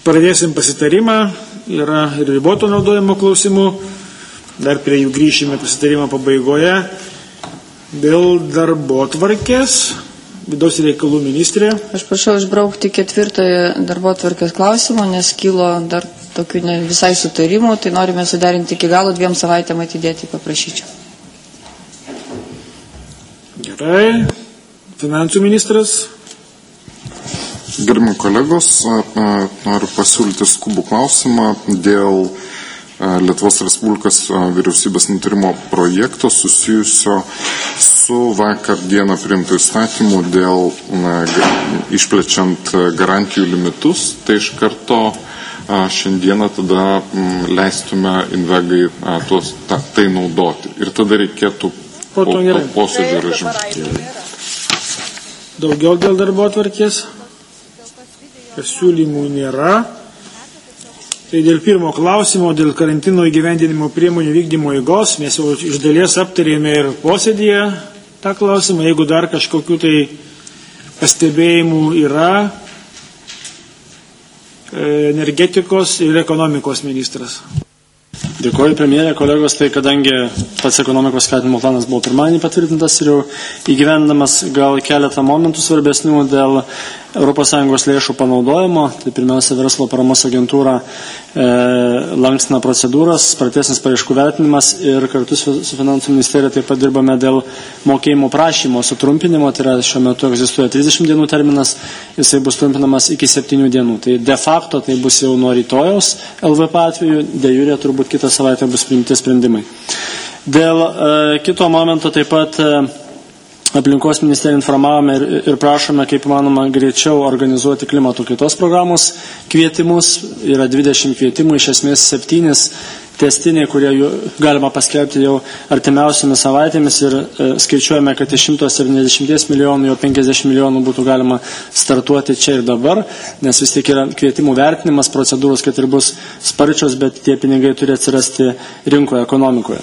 pradėsim pasitarimą, yra ir riboto naudojimo klausimų, dar prie jų grįšime pasitarimo pabaigoje. Dėl darbotvarkės, vidaus reikalų ministrė. Aš prašau išbraukti 4 darbotvarkės klausimo, nes kilo dar tokių ne visai sutarimų, tai norime suderinti iki galo, 2 savaitėm atidėti, paprašyčiau. Gerai. Finansų ministras. Gerbiami kolegos, noriu pasiūlyti skubų klausimą dėl Lietuvos Respublikos vyriausybės nutarimo projekto susijusio su vakar dieną priimtų įstatymų dėl išplečiant garantijų limitus. Tai iš karto šiandieną tada leistume Invegai tai naudoti. Ir tada reikėtų posėdžio režimą. Daugiau dėl darbotvarkės pasiūlymų nėra. Tai dėl pirmo klausimo, dėl karantino įgyvendinimo priemonių vykdymo eigos, mes jau iš dalies aptarėme ir posėdėje tą klausimą. Jeigu dar kažkokių tai pastebėjimų yra, energetikos ir ekonomikos ministras. Dėkuoju, premjerė, kolegos, tai kadangi pats ekonomikos skatinimo planas buvo pirmadienį patvirtintas ir jau įgyvendinamas gal keletą momentų svarbesnių dėl ES lėšų panaudojimo, tai pirmiausia verslo paramos agentūra lankstina procedūras, spartesnis paraiškų vertinimas ir kartu su finansų ministerija taip pat dirbame dėl mokėjimo prašymo sutrumpinimo, tai yra šiuo metu egzistuoja 30 dienų terminas, jisai bus trumpinamas iki 7 dienų. Tai de facto tai bus jau nuo rytojaus LVP atveju, de jure turbūt kitą savaitę bus priimti sprendimai. Dėl kito momento taip pat aplinkos ministeriją informavome ir prašome, kaip įmanoma, greičiau organizuoti klimato kaitos programos kvietimus. Yra 20 kvietimų, iš esmės 7 testiniai, kurie galima paskelbti jau artimiausiamis savaitėmis ir skaičiuojame, kad iš 170 milijonų jau 50 milijonų būtų galima startuoti čia ir dabar, nes vis tiek yra kvietimų vertinimas, procedūros, kad ir bus sparčios, bet tie pinigai turi atsirasti rinkoje, ekonomikoje.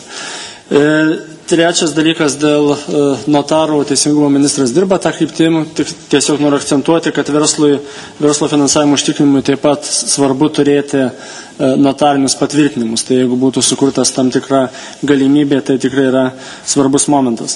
Trečias dalykas dėl notarų, teisingumo ministras dirba tą kryptimą, tiesiog noriu akcentuoti, kad verslo finansavimo užtikrinimui taip pat svarbu turėti notarinius patvirtinimus. Tai jeigu būtų sukurtas tam tikra galimybė, tai tikrai yra svarbus momentas.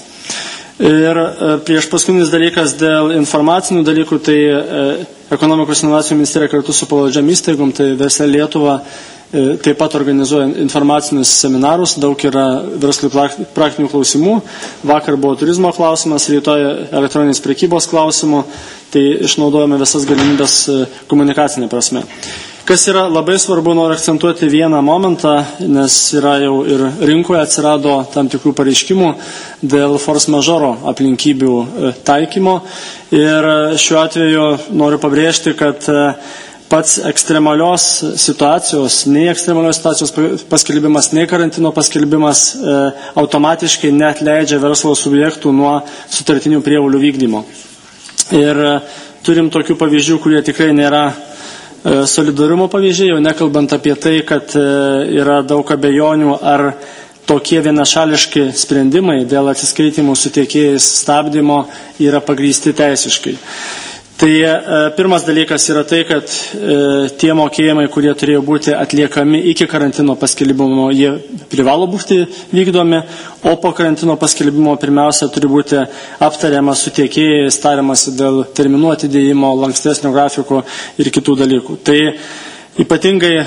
Ir prieš paskutinis dalykas dėl informacinių dalykų, tai ekonomikos inovacijų ministerija kartu su pavaldžiom įstaigom, tai Verslia Lietuva taip pat organizuoja informacinius seminarus, daug yra verslui praktinių klausimų. Vakar buvo turizmo klausimas, rytoj elektroninės prekybos klausimų, tai išnaudojame visas galimybės komunikacinė prasme. Kas yra labai svarbu, noriu akcentuoti vieną momentą, nes yra jau ir rinkoje atsirado tam tikrų pareiškimų dėl force majeure aplinkybių taikymo. Ir šiuo atveju noriu pabrėžti, kad pats ekstremalios situacijos, nei ekstremalios situacijos paskelbimas, nei karantino paskelbimas automatiškai neatleidžia verslo subjektų nuo sutartinių prievolių vykdymo. Ir turim tokių pavyzdžių, kurie tikrai nėra solidarumo pavyzdžiai, jau nekalbant apie tai, kad yra daug abejonių, ar tokie vienašališki sprendimai dėl atsiskaitimų su tiekėjais stabdymo yra pagrįsti teisiškai. Tai pirmas dalykas yra tai, kad tie mokėjimai, kurie turėjo būti atliekami iki karantino paskelbimo, jie privalo būti vykdomi, o po karantino paskelbimo pirmiausia turi būti aptariama su tiekėjais, tariamasi dėl terminų atidėjimo, lankstesnio grafiko ir kitų dalykų. Tai ypatingai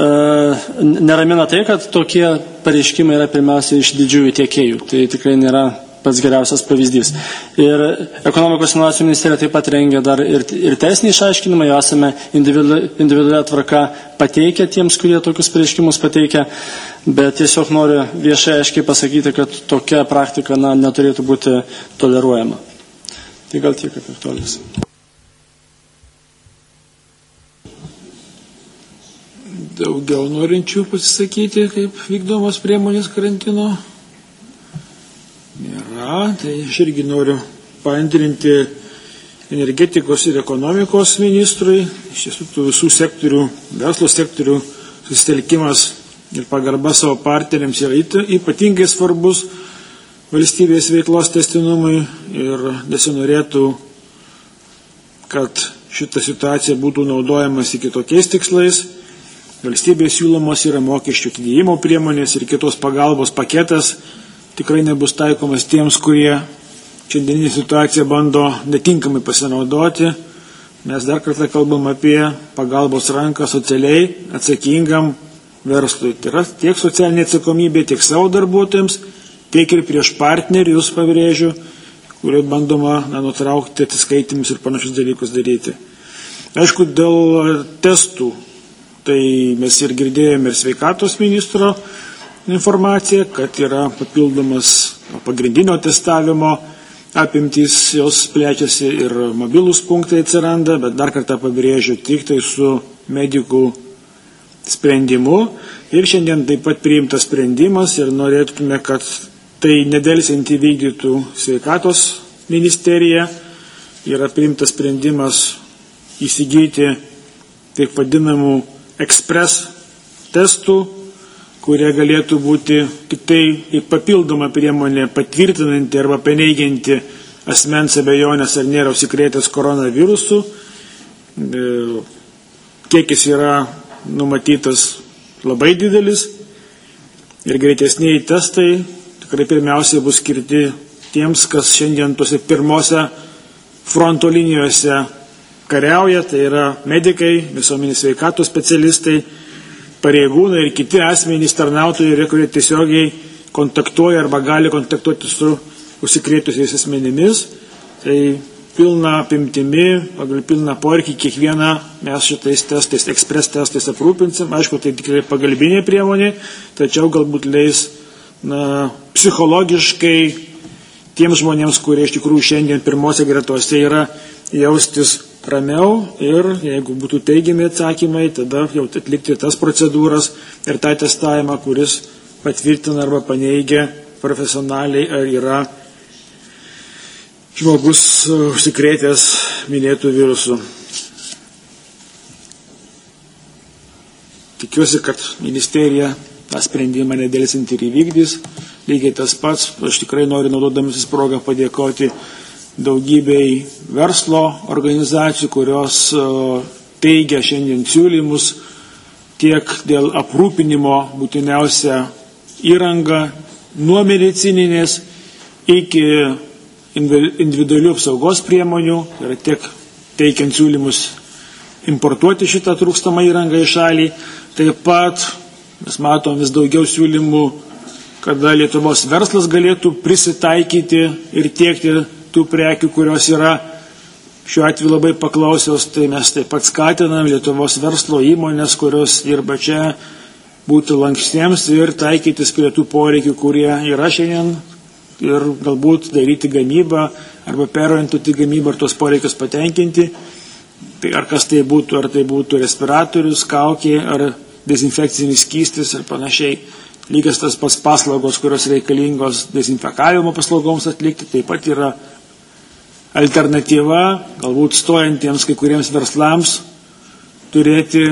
neramina tai, kad tokie pareiškimai yra pirmiausia iš didžiųjų tiekėjų. Tai tikrai nėra pats geriausias pavyzdys. Ir ekonomikos inovacijų ministerija taip pat rengia dar ir teisinį išaiškinimą, jau esame individualią tvarką pateikę tiems, kurie tokius pareiškimus pateikia, bet tiesiog noriu viešai aiškiai pasakyti, kad tokia praktika neturėtų būti toleruojama. Tai gal tiek apie aktualijas. Daugiau norinčių pasisakyti, kaip vykdomos priemonės karantino nėra, tai aš irgi noriu paantrinti energetikos ir ekonomikos ministrui. Iš tiesų, tų visų sektorių, verslo sektorių susitelkimas ir pagarba savo partneriams yra ypatingai svarbus valstybės veiklos tęstinumui ir nesinorėtų, kad šita situacija būtų naudojamas į kitokiais tikslais. Valstybės siūlomos yra mokesčių atidėjimo priemonės ir kitos pagalbos paketas. Tikrai nebus taikomas tiems, kurie šiandieninį situaciją bando netinkamai pasinaudoti. Mes dar kartą kalbam apie pagalbos ranką socialiai atsakingam verslui. Tai yra tiek socialinė atsakomybė, tiek savo darbuotojams, tiek ir prieš partnerius, pabrėžiu, kurio bandoma nutraukti atsiskaitimus ir panašius dalykus daryti. Aišku, dėl testų, tai mes ir girdėjome ir sveikatos ministro informaciją, kad yra papildomas pagrindinio testavimo apimtys, jos plečiasi ir mobilūs punktai atsiranda, bet dar kartą pabrėžiu, tik tai su medikų sprendimu. Ir šiandien taip pat priimtas sprendimas ir norėtume, kad tai nedelsiant įvykdytų sveikatos ministerija. Yra priimtas sprendimas įsigyti taip vadinamų ekspres testų, kurie galėtų būti tik tai kaip papildoma priemonė patvirtinanti arba paneigianti asmens abejonės ar nėra užsikrėtęs koronavirusu. Kiekis yra numatytas labai didelis ir greitesniai testai tikrai pirmiausiai bus skirti tiems, kas šiandien tuose pirmose fronto linijose kariauja, tai yra medikai, visuomenės sveikatos specialistai, pareigūnai ir kiti asmenys tarnautojai, kurie tiesiogiai kontaktuoja arba gali kontaktuoti su užsikrėtusiais asmenimis. Tai pilna apimtimi, pagal pilną poreikį kiekvieną mes šitais testais, ekspres testais aprūpinsim. Aišku, tai tikrai pagalbinė priemonė, tačiau galbūt leis psichologiškai tiems žmonėms, kurie iš tikrųjų šiandien pirmose gretose yra, jaustis ramiau ir jeigu būtų teigiami atsakymai, tada jau atlikti tas procedūras ir tą testavimą, kuris patvirtina arba paneigia profesionaliai, ar yra žmogus užsikrėtęs minėtų virusų. Tikiuosi, kad ministerija tą sprendimą nedelsiant ir įvykdys. Lygiai tas pats, aš tikrai noriu naudodamasis progą padėkoti daugybei verslo organizacijų, kurios teigia šiandien siūlymus tiek dėl aprūpinimo būtiniausia įranga nuo medicininės iki individualių apsaugos priemonių, tai yra tiek teikiant siūlymus importuoti šitą trūkstamą įrangą į šalį. Taip pat mes matom vis daugiau siūlymų, kada Lietuvos verslas galėtų prisitaikyti ir tiekti tų prekių, kurios yra šiuo atveju labai paklausios, tai mes taip pat skatinam Lietuvos verslo įmonės, kurios dirba čia, būti lankstiems ir taikytis prie tų poreikių, kurie yra šiandien ir galbūt daryti gamybą arba perorientuoti gamybą ar tos poreikius patenkinti. Tai ar kas tai būtų, ar tai būtų respiratorius, kaukė, ar dezinfekcinis skystis ir panašiai. Lygiai tas pats paslaugos, kurios reikalingos dezinfekavimo paslaugoms atlikti, taip pat yra alternatyva, galbūt stojantiems kai kuriems verslams turėti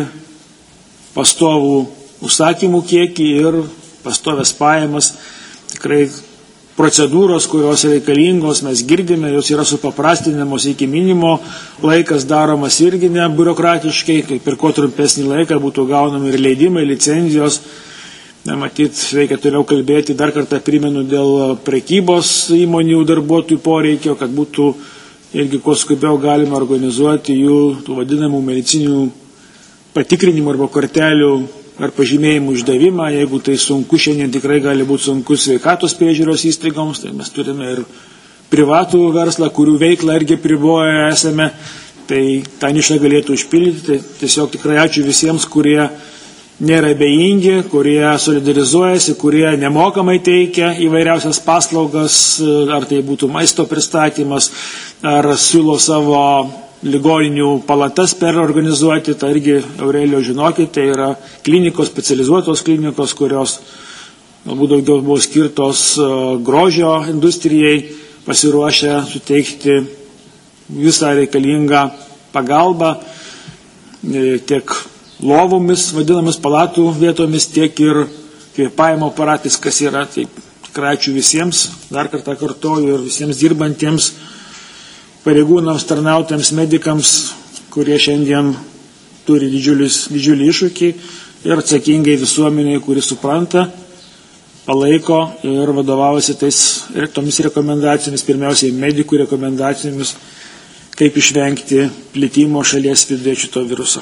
pastovų užsakymų kiekį ir pastovės pajamas. Tikrai procedūros, kurios reikalingos, mes girdime, jos yra supaprastinamos iki minimo, laikas daromas irgi ne biurokratiškai, kaip ir kuo trumpesnį laiką būtų gaunami ir leidimai, licenzijos. Matyt, reikia toliau kalbėti, dar kartą primenu dėl prekybos įmonių darbuotojų poreikio, kad būtų irgi kuo skubiau galima organizuoti jų tų vadinamų medicininių patikrinimų arba kortelių ar pažymėjimų išdavimą. Jeigu tai sunku, šiandien tikrai gali būti sunku sveikatos priežiūros įstaigoms, tai mes turime ir privatų verslą, kurių veiklą irgi priboja esame, tai tą nišą galėtų užpildyti. Tai tiesiog tikrai ačiū visiems, kurie nėra abejingi, kurie solidarizuojasi, kurie nemokamai teikia įvairiausias paslaugas, ar tai būtų maisto pristatymas, ar siūlo savo ligoninių palatas perorganizuoti. Tai irgi, Aurelio, žinokit, tai yra klinikos, specializuotos klinikos, kurios galbūt daugiau buvo skirtos grožio industrijai, pasiruošę suteikti visą reikalingą pagalbą tiek lovomis, vadinamas palatų vietomis, tiek ir kvėpavimo aparatais, kas yra. Tai tikrai ačiū visiems, dar kartą kartoju, ir visiems dirbantiems pareigūnams, tarnautėms, medikams, kurie šiandien turi didžiulį iššūkį ir atsakingai visuomeniai, kuri supranta, palaiko ir vadovaujasi tomis rekomendacijomis, pirmiausiai medikų rekomendacijomis, kaip išvengti plitimo šalies viduje šito viruso.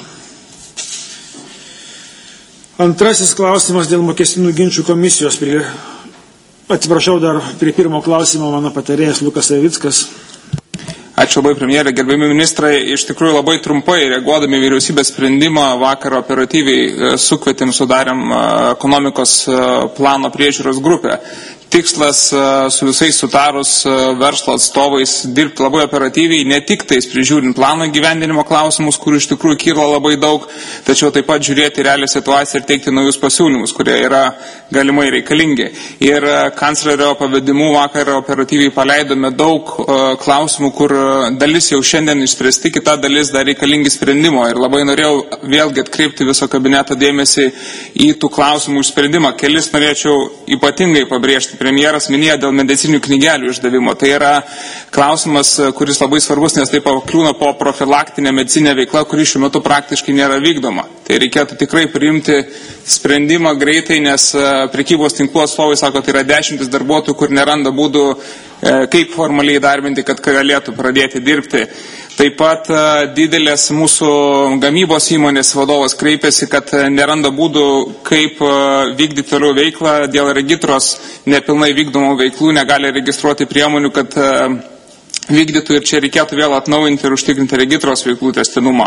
Antrasis klausimas dėl mokestinių ginčių komisijos. Atsiprašau, dar prie pirmo klausimo mano patarėjas Lukas Savickas. Ačiū labai, premjerė, gerbiami ministrai. Iš tikrųjų labai trumpai, reaguodami vyriausybės sprendimą, vakar operatyviai sukvietėm, sudarėm ekonomikos plano priežiūros grupę. Tikslas su visais sutarus verslo atstovais dirbti labai operatyviai, ne tik tais prižiūrint plano gyvendinimo klausimus, kurių iš tikrųjų kyla labai daug, tačiau taip pat žiūrėti realią situaciją ir teikti naujus pasiūlymus, kurie yra galimai reikalingi. Ir kanclerio pavedimu vakar operatyviai paleidome daug klausimų, kur dalis jau šiandien išspręsti, kita dalis dar reikalingi sprendimo. Ir labai norėjau vėlgi atkreipti viso kabineto dėmesį į tų klausimų išsprendimą. Kelis norėčiau ypatingai pabrėžti. Premjeras minėjo dėl medicinių knygelių išdavimo. Tai yra klausimas, kuris labai svarbus, nes tai pakliūna po profilaktinę medicinę veiklą, kuri šiuo metu praktiškai nėra vykdoma. Tai reikėtų tikrai priimti sprendimą greitai, nes prekybos tinklų atstovai sako, tai yra 10 darbuotojų, kur neranda būdų, kaip formaliai įdarbinti, kad galėtų pradėti dirbti. Taip pat didelės mūsų gamybos įmonės vadovas kreipėsi, kad neranda būdų, kaip vykdyti toliau veiklą dėl regitros nepilnai vykdomų veiklų, negali registruoti priemonių, kad vykdytų, ir čia reikėtų vėl atnaujinti ir užtikrinti regitros veiklų tęstinumą.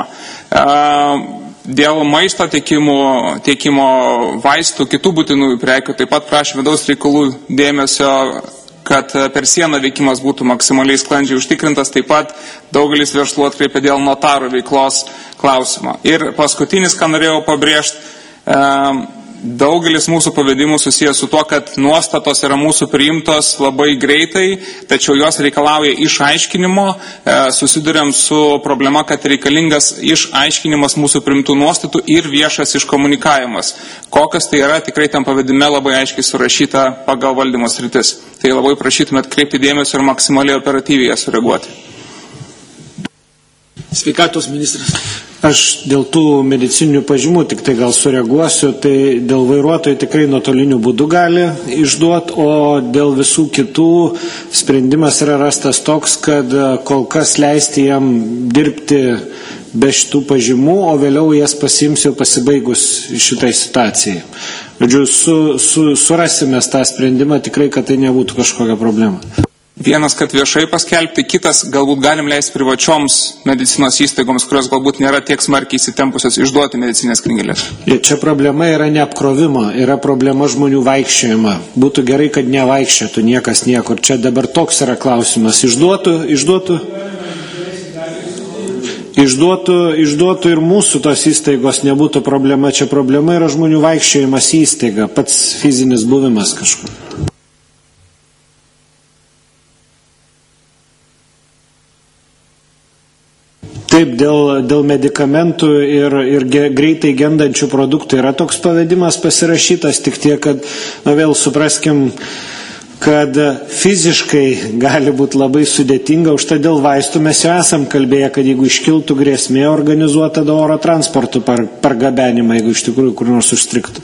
Dėl maisto tiekimo vaistų, kitų būtinųjų prekių, taip pat prašė vidaus reikalų dėmesio, kad per sieną veikimas būtų maksimaliai sklandžiai užtikrintas. Taip pat daugelis verslų atkreipė dėl notarų veiklos klausimą. Ir paskutinis, ką norėjau pabrėžti, daugelis mūsų pavedimų susijęs su tuo, kad nuostatos yra mūsų priimtos labai greitai, tačiau jos reikalauja išaiškinimo. Susiduriam su problema, kad reikalingas išaiškinimas mūsų priimtų nuostatų ir viešas iškomunikavimas. Kokios tai yra, tikrai tam pavedime labai aiškiai surašyta pagal valdymo sritis. Tai labai prašytume atkreipti dėmesio ir maksimaliai operatyviai sureaguoti. Sveikatos ministras. Aš dėl tų medicininių pažymų tik tai gal sureaguosiu, tai dėl vairuotojų tikrai nuotoliniu būdu gali išduoti, o dėl visų kitų sprendimas yra rastas toks, kad kol kas leisti jam dirbti be šitų pažymų, o vėliau jas pasiims jau pasibaigus šitai situacijai. Žodžiu, surasime tą sprendimą tikrai, kad tai nebūtų kažkokia problema. Vienas, kad viešai paskelbti, kitas galbūt galim leisti privačioms medicinos įstaigoms, kurios galbūt nėra tiek smarkiai įsitempusios išduoti medicinės knygelės. Čia problema yra ne apkrovimo, yra problema žmonių vaikščiojimo. Būtų gerai, kad nevaikščiotų niekas niekur. Čia dabar toks yra klausimas. Išduotų ir mūsų tos įstaigos nebūtų problema. Čia problema yra žmonių vaikščiojimas į įstaigą, pats fizinis buvimas kažkur. Taip, dėl medikamentų ir greitai gendančių produktų yra toks pavedimas pasirašytas, tik tiek, kad vėl supraskim, kad fiziškai gali būti labai sudėtinga, už tai dėl vaistų mes jau esam kalbėję, kad jeigu iškiltų grėsmė, organizuota oro transportų pargabenimą, jeigu iš tikrųjų kur nors užstriktų.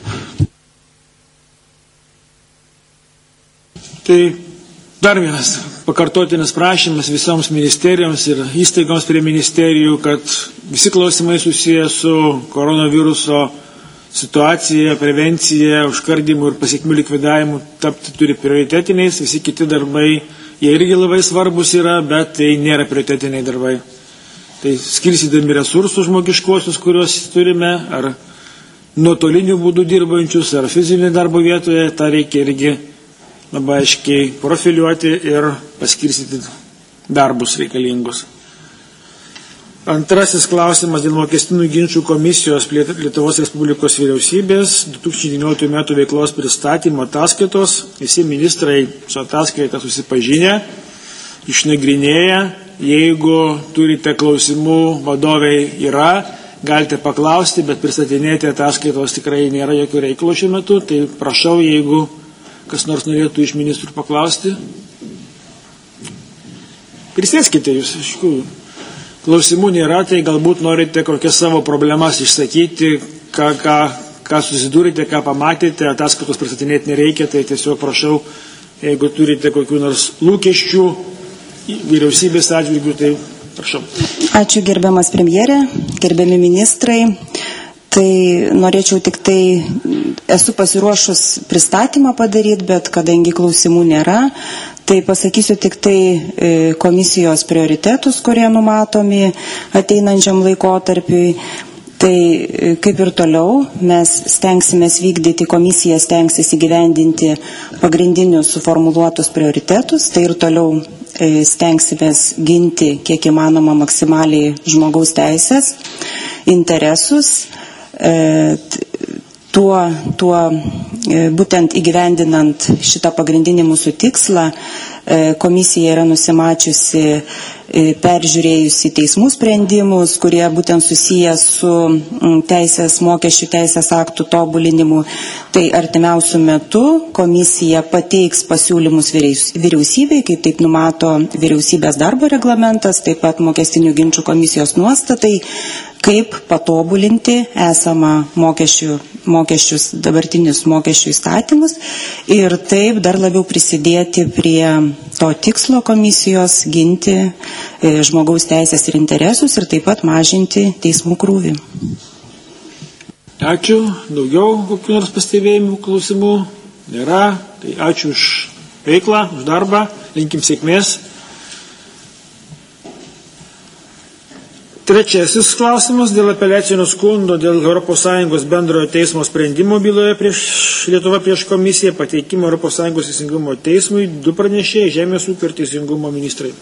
Tai dar vienas pakartotinis prašymas visoms ministerijoms ir įstaigoms prie ministerijų, kad visi klausimai susiję su koronaviruso situacija, prevencija, užkardymu ir pasiekmių likvidavimu tapti turi prioritetiniais. Visi kiti darbai, jie irgi labai svarbus yra, bet tai nėra prioritetiniai darbai. Tai skirstydami resursų žmogiškuosius, kuriuos turime, ar nuotoliniu būdu dirbančius, ar fizinį darbo vietoje, tą reikia irgi labai aiškiai profiliuoti ir paskirstyti darbus reikalingus. Antrasis klausimas dėl mokestinių ginčių komisijos Lietuvos Respublikos vyriausybės 2019 metų veiklos pristatymo ataskaitos. Visi ministrai su ataskaita susipažinę, išnagrinėję. Jeigu turite klausimų, vadoviai yra, galite paklausti, bet pristatinėti ataskaitos tikrai nėra jokių reikalų šiuo metu. Tai prašau, jeigu kas nors norėtų iš ministrų paklausti. Prisėskite jūs, aišku. klausimų nėra, tai galbūt norite kokias savo problemas išsakyti, ką susidūrite, ką pamatėte, ataskaitos pristatinėti nereikia, tai tiesiog prašau, jeigu turite kokių nors lūkesčių vyriausybės atžvilgių, tai prašau. Ačiū gerbiamas premjerė, gerbiami ministrai. Tai norėčiau tik tai, esu pasiruošus pristatymą padaryti, bet kadangi klausimų nėra, tai pasakysiu tik tai komisijos prioritetus, kurie numatomi ateinančiam laikotarpiui. Tai kaip ir toliau mes stengsimės vykdyti, komisija stengsis įgyvendinti pagrindinius suformuluotus prioritetus, tai ir toliau stengsimės ginti kiek įmanoma maksimaliai žmogaus teisės, interesus. Būtent įgyvendinant šitą pagrindinį mūsų tikslą, komisija yra nusimačiusi, peržiūrėjusi teismų sprendimus, kurie būtent susiję su mokesčių teisės aktų tobulinimu. Tai artimiausių metų komisija pateiks pasiūlymus vyriausybei, kaip taip numato vyriausybės darbo reglamentas, taip pat mokestinių ginčų komisijos nuostatai, kaip patobulinti esamą mokesčius, dabartinius mokesčių įstatymus ir taip dar labiau prisidėti prie to tikslo komisijos ginti žmogaus teisės ir interesus ir taip pat mažinti teismų krūvį. Ačiū. Daugiau kokių nors pastebėjimų, klausimų nėra. Tai ačiū už veiklą, už darbą. Linkim sėkmės. Trečiasis klausimas dėl apeliacinio skundo dėl ES bendrojo teismo sprendimo byloje Lietuva prieš komisiją pateikimo ES teisingumo teismui 2 pranešėjai Žemės ūkio ir teisingumo ministrai.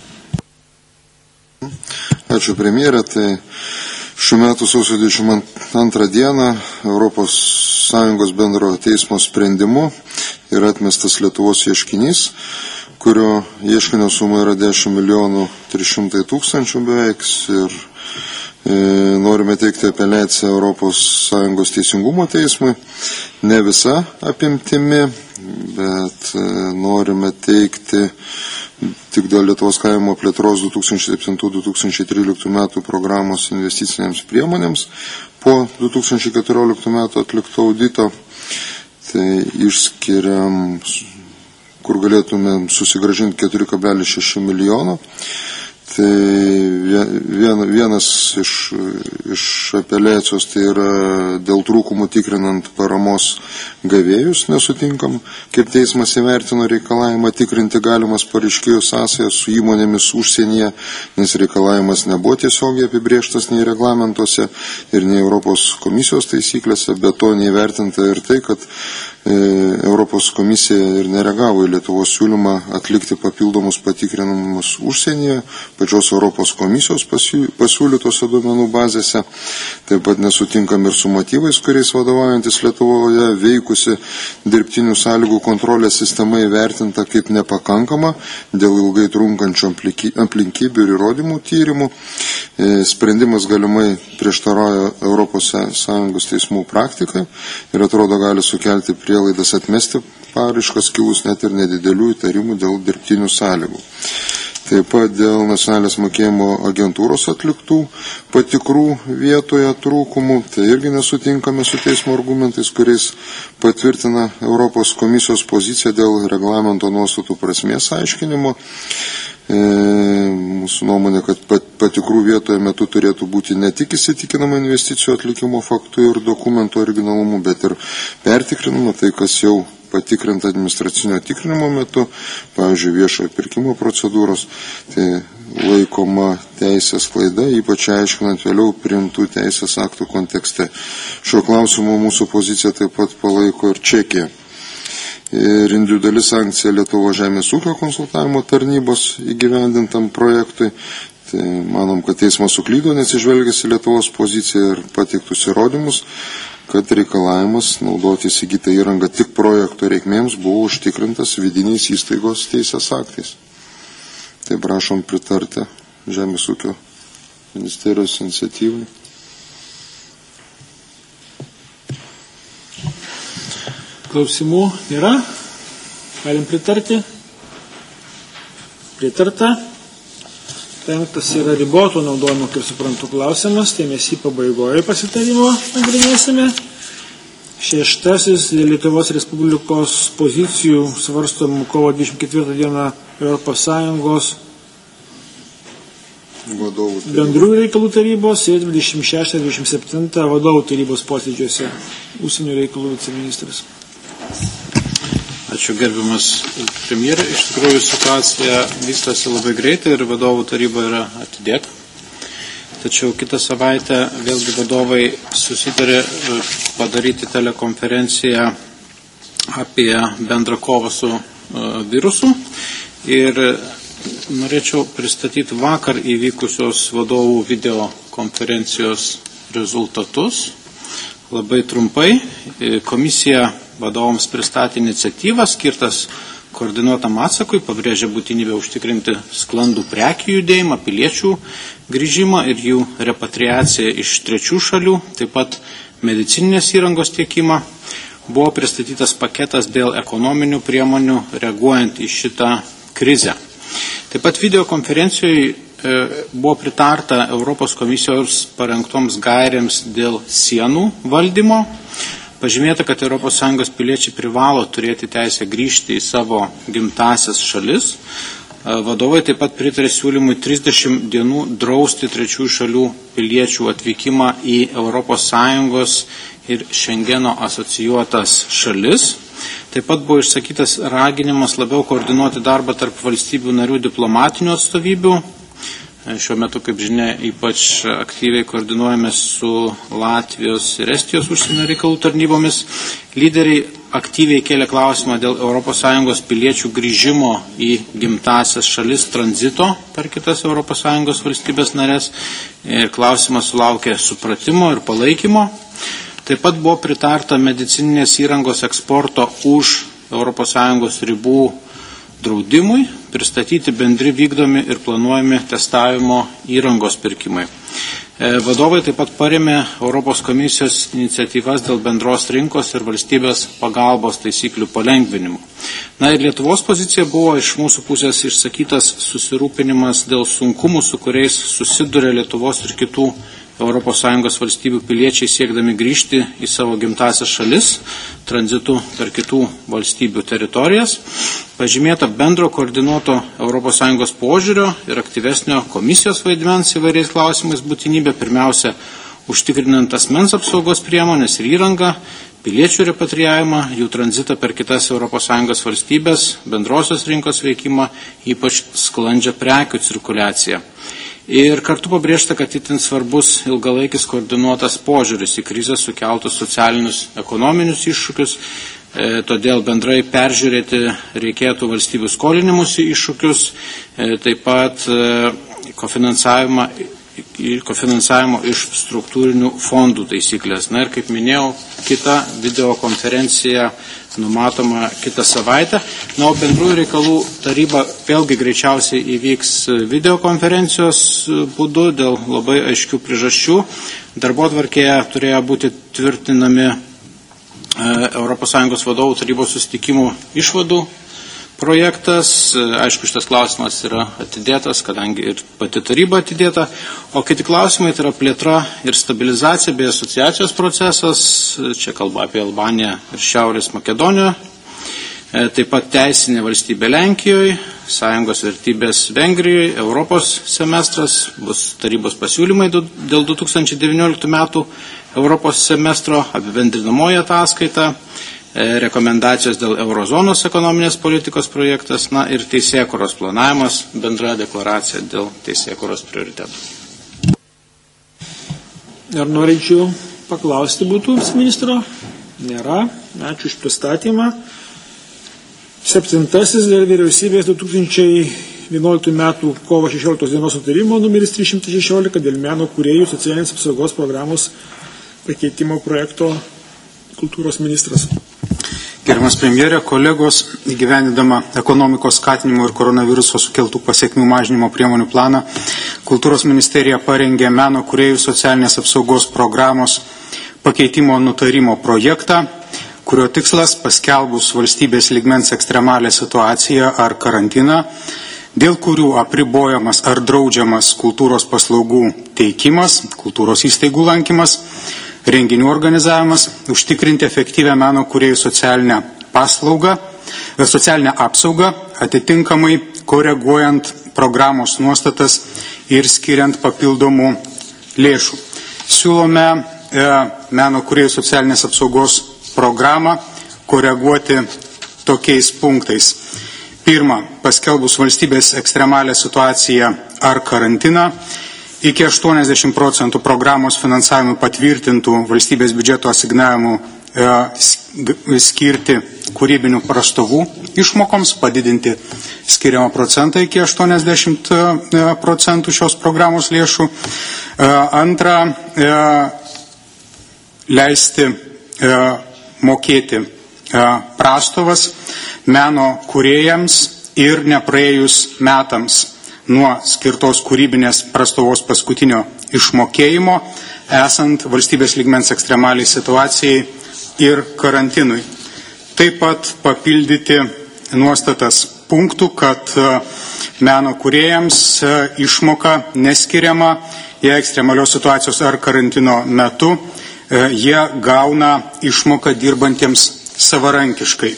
Ačiū premjerė. Tai šių metų sausio 22 dieną ES bendrojo teismo sprendimu yra atmestas Lietuvos ieškinys, kurio ieškinio suma yra 10 300 000 beveik ir norime teikti apeliaciją ES teisingumo teismui. Ne visa apimtimi, bet norime teikti tik dėl Lietuvos kaimo plėtros 2007-2013 metų programos investicinėms priemonėms po 2014 metų atlikto audito. Tai išskiriam, kur galėtume susigrąžinti 4,6 milijono. Tai vienas iš apeliacijos tai yra dėl trūkumų tikrinant paramos gavėjus, nesutinkam, kaip teismas įvertino reikalavimą tikrinti galimas pareiškėjų sąsajas su įmonėmis užsienyje, nes reikalavimas nebuvo tiesiogiai apibrėžtas nei reglamentuose ir nei Europos komisijos taisyklėse, bet to neįvertinta ir tai, kad Europos komisija ir nereagavo į Lietuvos siūlymą atlikti papildomus patikrinimus užsienyje, pačios Europos komisijos pasiūlytose duomenų bazėse. Taip pat nesutinkam ir su motyvais, kuriais vadovaujantis Lietuvoje veikusi dirbtinių sąlygų kontrolės sistema įvertinta kaip nepakankama dėl ilgai trunkančių aplinkybių ir įrodymų tyrimų. Sprendimas galimai prieštarauja ES teismų praktikai ir atrodo gali sukelti prielaidas atmesti paraiškas kilus net ir nedidelių įtarimų dėl dirbtinių sąlygų. Taip pat dėl nacionalinės mokėjimo agentūros atliktų patikrų vietoje trūkumų, tai irgi nesutinkame su teismo argumentais, kuriais patvirtina Europos komisijos poziciją dėl reglamento nuostatų prasmės aiškinimo. Mūsų nuomonė, kad patikrų vietoje metu turėtų būti ne tik įsitikinama investicijų atlikimo faktų ir dokumentų originalumu, bet ir pertikrinama tai, kas jau patikrinta administracinio tikrinimo metu, pavyzdžiui, viešojo pirkimo procedūros, tai laikoma teisės klaida, ypač aiškinant vėliau priimtų teisės aktų kontekste. Šiuo klausimu mūsų poziciją taip pat palaiko ir Čekija. Ir individuali sankcija Lietuvo žemės ūkio konsultavimo tarnybos įgyvendintam projektui. Tai manom, kad teismas suklydo, nesižvelgęs į Lietuvos poziciją ir pateiktus įrodymus, kad reikalavimas naudoti įsigytą įrangą tik projekto reikmėms buvo užtikrintas vidiniais įstaigos teisės aktais. Tai prašom pritarti Žemės ūkio ministerijos iniciatyvai. Klausimų nėra. Galim pritarti. Pritarta. 5 yra riboto naudojimo, kaip suprantu, klausimas, tai mes jį pabaigoje pasitarimo nagrinėsime. 6 Lietuvos Respublikos pozicijų svarstomų kovo 24 dieną Europos Sąjungos bendrųjų reikalų tarybos ir 26-27 vadovų tarybos posėdžiuose. Užsienio reikalų viceministras. Ačiū, gerbiamas premjerė. Iš tikrųjų situacija vystosi labai greitai ir vadovų taryba yra atidėta. Tačiau kitą savaitę vėlgi vadovai susitarė padaryti telekonferenciją apie bendrą kovą su virusu. Ir norėčiau pristatyti vakar įvykusios vadovų videokonferencijos rezultatus. Labai trumpai, komisija vadovams pristatė iniciatyvą skirtas koordinuotam atsakui, pabrėžė būtinybę užtikrinti sklandų prekių judėjimą, piliečių grįžimą ir jų repatriaciją iš trečių šalių, taip pat medicininės įrangos tiekimą. Buvo pristatytas paketas dėl ekonominių priemonių reaguojant į šitą krizę. Taip pat videokonferencijoje buvo pritarta Europos komisijos parengtoms gairėms dėl sienų valdymo. Pažymėta, kad ES piliečiai privalo turėti teisę grįžti į savo gimtasias šalis. Vadovai taip pat pritarė siūlymui 30 dienų drausti trečiųjų šalių piliečių atvykimą į ES ir Šengeno asocijuotas šalis. Taip pat buvo išsakytas raginimas labiau koordinuoti darbą tarp valstybių narių diplomatinių atstovybių. Šiuo metu, kaip žinia, ypač aktyviai koordinuojame su Latvijos ir Estijos užsienio reikalų tarnybomis. Lyderiai aktyviai kėlė klausimą dėl ES piliečių grįžimo į gimtasias šalis tranzito per kitas ES valstybės narės. Ir klausimas sulaukė supratimo ir palaikymo. Taip pat buvo pritarta medicininės įrangos eksporto už ES ribų draudimui, pristatyti bendri vykdomi ir planuojami testavimo įrangos pirkimai. Vadovai taip pat parėmė Europos komisijos iniciatyvas dėl bendros rinkos ir valstybės pagalbos taisyklių palengvinimo. Na ir Lietuvos pozicija buvo iš mūsų pusės išsakytas susirūpinimas dėl sunkumų, su kuriais susiduria Lietuvos ir kitų ES valstybių piliečiai siekdami grįžti į savo gimtasias šalis, tranzitu per kitų valstybių teritorijas. Pažymėta bendro koordinuoto ES požiūrio ir aktyvesnio komisijos vaidmens įvairiais klausimais būtinybė, pirmiausia, užtikrinant asmens apsaugos priemonės ir įrangą, piliečių repatriavimą, jų tranzitą per kitas ES valstybės, bendrosios rinkos veikimą, ypač sklandžią prekių cirkuliaciją. Ir kartu pabrėžta, kad itin svarbus ilgalaikis koordinuotas požiūris į krizę sukeltus socialinius ekonominius iššūkius, todėl bendrai peržiūrėti reikėtų valstybių skolinimus iššūkius, taip pat kofinansavimo iš struktūrinių fondų taisyklės. Na ir kaip minėjau, kita videokonferencija numatoma kitą savaitę. Na, o bendrųjų reikalų taryba vėlgi greičiausiai įvyks videokonferencijos būdu dėl labai aiškių priežasčių. Darbotvarkėje turėjo būti tvirtinami ES vadovų tarybos susitikimų išvadų projektas. Aišku, šitas klausimas yra atidėtas, kadangi ir pati taryba atidėta. O kiti klausimai tai yra plėtra ir stabilizacija bei asociacijos procesas. Čia kalba apie Albaniją ir Šiaurės Makedoniją. Taip pat teisinė valstybė Lenkijoje, sąjungos vertybės Vengrijoje, Europos semestras, bus tarybos pasiūlymai dėl 2019 metų Europos semestro, apibendrinamoji ataskaita, rekomendacijos dėl eurozonos ekonominės politikos projektas, na ir teisėkuros planavimas, bendra deklaracija dėl teisėkuros prioritetų. Ar norinčių paklausti būtų ministro? Nėra. Ačiū už pristatymą. 7. Dėl vyriausybės 2011 metų kovo 16 dienos nutarimo numeris 316 dėl meno kūrėjų socialinės apsaugos programos pakeitimo projekto kultūros ministras. Gerbiamas premjerė, kolegos, įgyvendindama ekonomikos skatinimo ir koronaviruso sukeltų pasiekmių mažinimo priemonių planą, Kultūros ministerija parengė meno kūrėjų socialinės apsaugos programos pakeitimo nutarimo projektą, kurio tikslas paskelbus valstybės lygmens ekstremalią situaciją ar karantiną dėl kurių apribojamas ar draudžiamas kultūros paslaugų teikimas, kultūros įstaigų lankymas, renginių organizavimas, užtikrinti efektyvią meno kūrėjų socialinę apsaugą, atitinkamai koreguojant programos nuostatas ir skiriant papildomų lėšų. Siūlome meno kūrėjų socialinės apsaugos programą koreguoti tokiais punktais. Pirma, paskelbus valstybės ekstremalią situaciją ar karantiną, iki 80% programos finansavimų patvirtintų valstybės biudžeto asignavimų skirti kūrybinių prastovų išmokoms, padidinti skiriamą procentą iki 80% šios programos lėšų. Antra, leisti mokėti prastovas meno kūrėjams ir nepraėjus metams nuo skirtos kūrybinės prastovos paskutinio išmokėjimo, esant valstybės lygmens ekstremaliai situacijai ir karantinui. Taip pat papildyti nuostatas punktų, kad meno kūrėjams išmoka neskiriama, jei ekstremalios situacijos ar karantino metu jie gauna išmoką dirbantiems savarankiškai.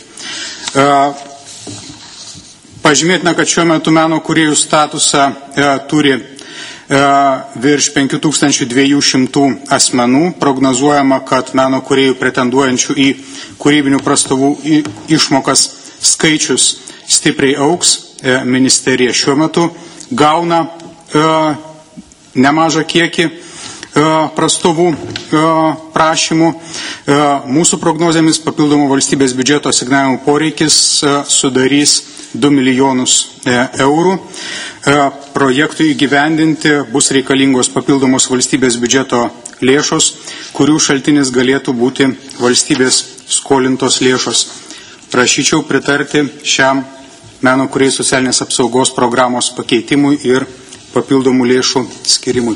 Pažymėtina, kad šiuo metu meno kūrėjų statusą turi virš 5200 asmenų. Prognozuojama, kad meno kūrėjų pretenduojančių į kūrybinių prastovų išmokas skaičius stipriai augs. Ministerija šiuo metu gauna nemažą kiekį prastovų prašymų. Mūsų prognozėmis papildomų valstybės biudžeto asignavimų poreikis sudarys 2 milijonus eurų. Projektui įgyvendinti bus reikalingos papildomos valstybės biudžeto lėšos, kurių šaltinis galėtų būti valstybės skolintos lėšos. Prašyčiau pritarti šiam meno kūrėjų socialinės apsaugos programos pakeitimui ir papildomų lėšų skirimui.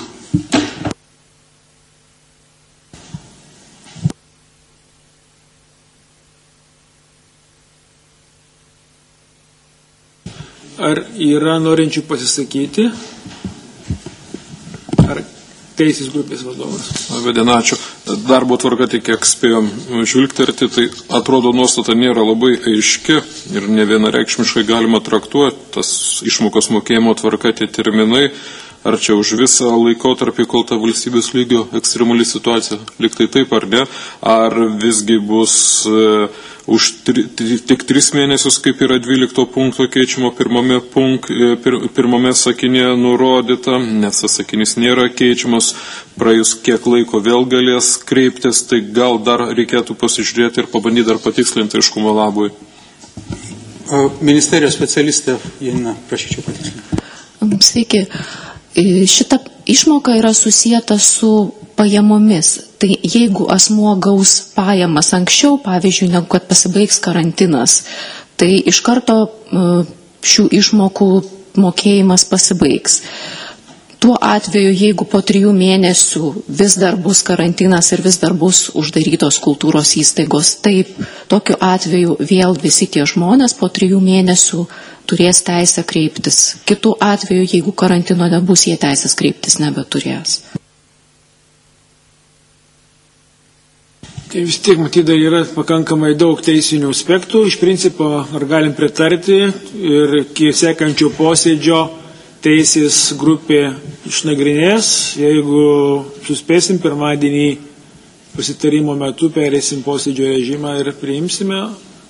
Ar yra norinčių pasisakyti? Ar teisės grupės vadovas? Labadiena, ačiū. Darbo tvarka, tik kiek spėjom žvilgterti, tai atrodo nuostata nėra labai aiški ir ne vienareikšmiškai galima traktuoti tas išmokos mokėjimo tvarka, tie terminai. Ar čia už visą laikotarpį, kol ta valstybės lygio ekstremali situacija, liktai taip ar ne, ar visgi bus už tik 3 mėnesius, kaip yra 12 punkto keičiamo pirmame sakinėje nurodyta, nes tas sakinys nėra keičiamas, praėjus kiek laiko vėl galės kreiptis, tai gal dar reikėtų pasižiūrėti ir pabandyti dar patikslinti aiškumo labui. Ministerijos specialistė, Janina, prašyčiau patikslinti. Sveiki. Šita išmoka yra susijęta su pajamomis. Tai jeigu asmuo gaus pajamas anksčiau, pavyzdžiui, negu kad pasibaigs karantinas, tai iš karto šių išmokų mokėjimas pasibaigs. Tuo atveju, jeigu po 3 mėnesių vis dar bus karantinas ir vis dar bus uždarytos kultūros įstaigos, taip, tokiu atveju vėl visi tie žmonės po 3 mėnesių turės teisę kreiptis. Kitų atveju, jeigu karantino nebus, jie teisės kreiptis nebeturės. Tai vis tiek matyti yra pakankamai daug teisinių aspektų. Iš principo, ar galim pritarti ir iki sekančio posėdžio teisės grupė išnagrinės. Jeigu suspėsim pirmadienį pasitarimo metu, perėsim posėdžio režimą ir priimsime.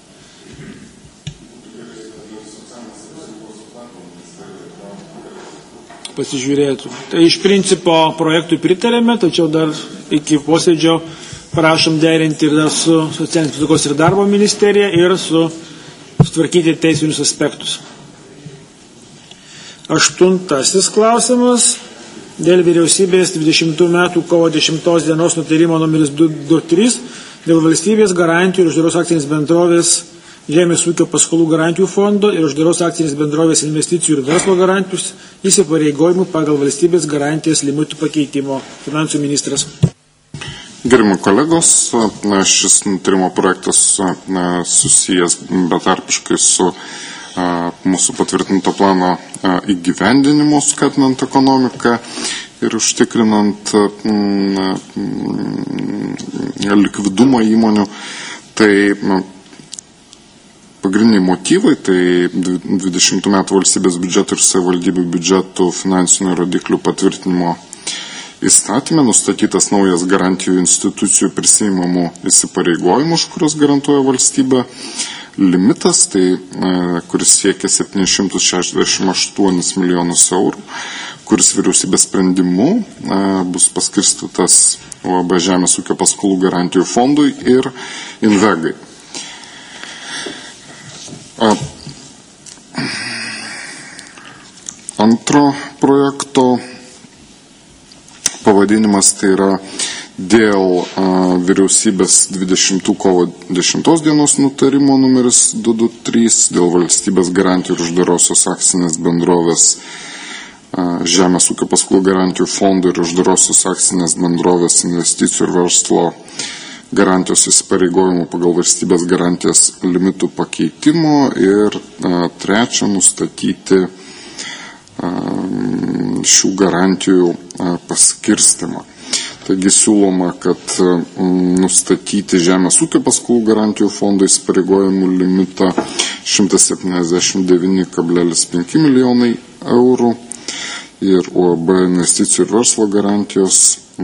Pasižiūrėtų. Tai iš principo projektui pritarėme, tačiau dar iki posėdžio prašom derinti ir dar su socialinės apsaugos ir darbo ministerija ir sutvarkyti teisinius aspektus. 8 klausimas. Dėl vyriausybės 20 metų kovo 10 dienos nutarimo numeris 223 dėl valstybės garantijų ir uždaros akcinės bendrovės Žemės ūkio paskolų garantijų fondo ir uždaros akcinės bendrovės investicijų ir verslo garantijus įsipareigojimų pagal valstybės garantijas limitų pakeitimo. Finansų ministras. Gerbiami kolegos, šis nutarimo projektas susijęs betarpiškai su mūsų patvirtinto plano įgyvendinimo, skatinant ekonomiką ir užtikrinant likvidumą įmonių. Tai pagrindiniai motyvai, tai 20 metų valstybės biudžeto ir savivaldybių biudžetų finansinių rodiklių patvirtinimo įstatymė nustatytas naujas garantijų institucijų prisiimamų įsipareigojimų, už kurios garantuoja valstybė, limitas, tai, kuris siekia 768 milijonus eurų, kuris vyriausybės sprendimu bus paskirstytas UAB Žemės ūkio paskolų garantijų fondui ir Invegai. Antro projekto pavadinimas tai yra dėl vyriausybės 20 kovo 10 dienos nutarimo numeris 223 dėl valstybės garantijų ir uždarosios akcinės bendrovės Žemės ūkio paskolų garantijų fondo ir uždarosios akcinės bendrovės investicijų ir verslo garantijos įsipareigojimų pagal valstybės garantijas limitų pakeitimo ir trečia nustatyti šių garantijų paskirstimą. Taigi siūloma, kad nustatyti Žemės ūkio paskolų garantijų fondo įsipareigojimų limitą 179,5 milijonai eurų ir UAB investicijų ir verslo garantijos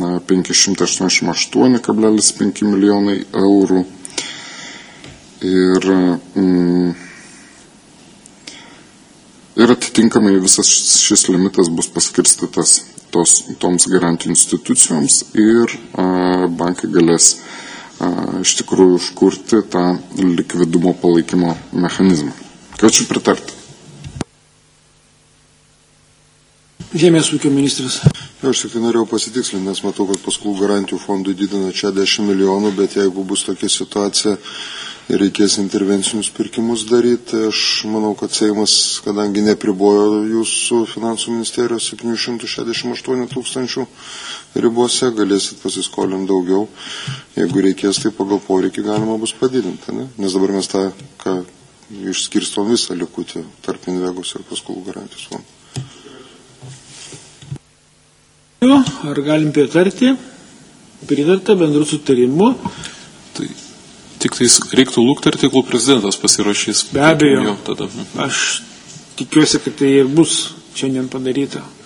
588,5 milijonai eurų. Ir atitinkamai visas šis limitas bus paskirstytas toms garantijų institucijoms ir bankai galės iš tikrųjų užkurti tą likvidumo palaikymo mechanizmą. Kviečiu pritarti. Žemės ūkio ministras. Aš tik norėjau pasitikslinti, nes matau, kad paskolų garantijų fondui didina čia 10 milijonų, bet jeigu bus tokia situacija ir reikės intervencinius pirkimus daryti, aš manau, kad Seimas, kadangi nepribojo jūsų finansų ministerijos 768 tūkstančių ribose, galėsit pasiskolinti daugiau. Jeigu reikės, tai pagal poreikį galima bus padidinti, ne? Nes dabar mes tą, ką išskirstom visą likutį tarp Invegos ir paskolų garantijos fondų. Ar galim pritarti? Pritarta bendrų sutarimų. Tai tik tais reiktų lukterti, kol prezidentas pasirašys. Be abejo. Aš tikiuosi, kad tai ir bus šiandien padaryta.